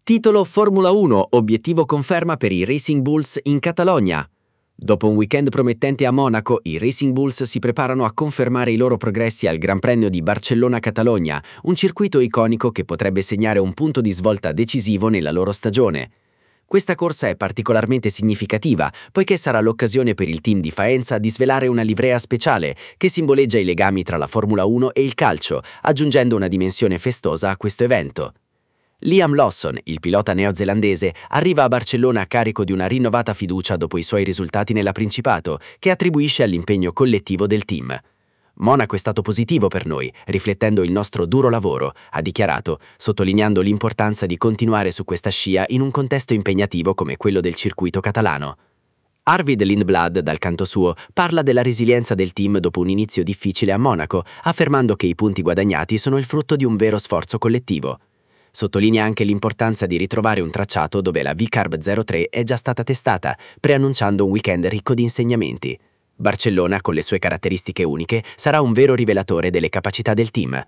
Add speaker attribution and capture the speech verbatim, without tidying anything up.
Speaker 1: Titolo Formula uno, obiettivo conferma per i Racing Bulls in Catalogna. Dopo un weekend promettente a Monaco, i Racing Bulls si preparano a confermare i loro progressi al Gran Premio di Barcellona-Catalogna, un circuito iconico che potrebbe segnare un punto di svolta decisivo nella loro stagione. Questa corsa è particolarmente significativa, poiché sarà l'occasione per il team di Faenza di svelare una livrea speciale che simboleggia i legami tra la Formula uno e il calcio, aggiungendo una dimensione festosa a questo evento. Liam Lawson, il pilota neozelandese, arriva a Barcellona a carico di una rinnovata fiducia dopo i suoi risultati nella Principato, che attribuisce all'impegno collettivo del team. Monaco è stato positivo per noi, riflettendo il nostro duro lavoro, ha dichiarato, sottolineando l'importanza di continuare su questa scia in un contesto impegnativo come quello del circuito catalano. Arvid Lindblad, dal canto suo, parla della resilienza del team dopo un inizio difficile a Monaco, affermando che i punti guadagnati sono il frutto di un vero sforzo collettivo. Sottolinea anche l'importanza di ritrovare un tracciato dove la V-Carb zero tre è già stata testata, preannunciando un weekend ricco di insegnamenti. Barcellona, con le sue caratteristiche uniche, sarà un vero rivelatore delle capacità del team.